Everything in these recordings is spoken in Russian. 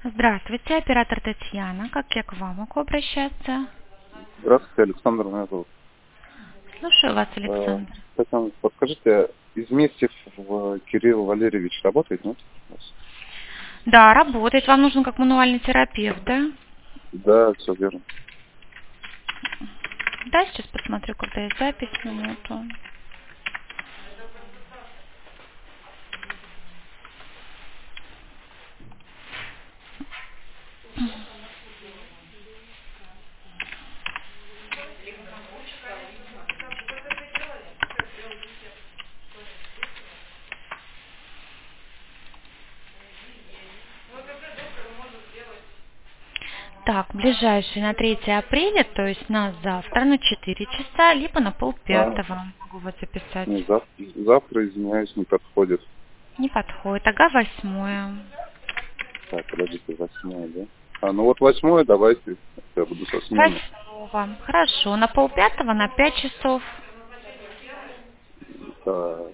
Здравствуйте, оператор Татьяна. Как я к вам могу обращаться? Здравствуйте, Александр меня зовут. Слушаю вас, Александр. Татьяна, подскажите, из месяцев Кирилл Валерьевич работает, нет? Да, работает. Вам нужен как мануальный терапевт, да? Да, все верно. Да, сейчас посмотрю, когда есть запись, минуту. Так, ближайший на 3 апреля, то есть на завтра, на 4 часа, либо на А, полпятого могу вас записать. не, завтра, извиняюсь, не подходит. Не подходит. Ага, 8. Так, подождите, 8, да? Ну вот 8 давайте, я буду со смены. 8. Хорошо. На полпятого, на 5 часов. Так,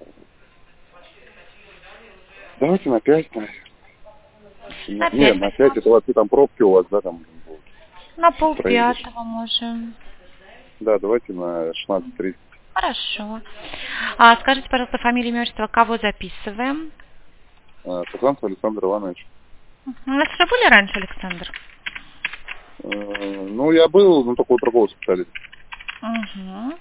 давайте на 5. На Не, 5 на 5 это вообще там пробки у вас, да, там будут На проедешь. полпятого можем. Да, давайте на 16:30. Хорошо. Скажите, пожалуйста, фамилию, имя, отчество, кого записываем? Казанцев Александр Иванович. У нас уже были раньше, Александр? Ну, я был, но только у другого специалиста. Угу.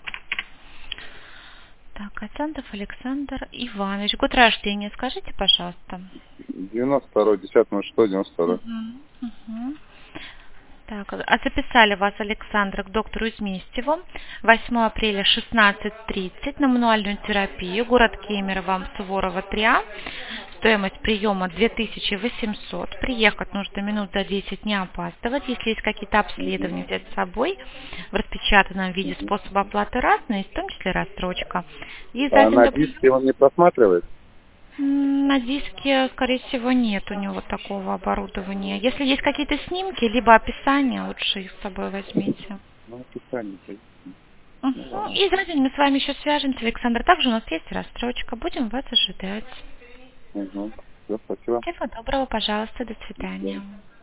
Так, Ацантов Александр Иванович. Год рождения скажите, пожалуйста. 92-й, 10.06, 92-й. Угу. Так, записали вас, Александра, к доктору Изместьеву. 8 апреля 16:30 на мануальную терапию. Город Кемерово, Суворова 3А. Стоимость приема 2800. Приехать нужно минут за 10, не опаздывать. Если есть какие-то Угу. обследования, взять с собой. В распечатанном виде Угу. способ оплаты разные, в том числе рассрочка. И А запись на до приема. диске он не просматривает? На диске, скорее всего, нет у него такого оборудования. Если есть какие-то снимки, либо описания, лучше их с собой возьмите. Ну, описание. Ну, Угу. ладно. И за день мы с вами еще свяжемся, Александр. Также у нас есть рассрочка. Будем вас ожидать. Угу. Все, спасибо. Всего доброго, пожалуйста. До До свидания. свидания.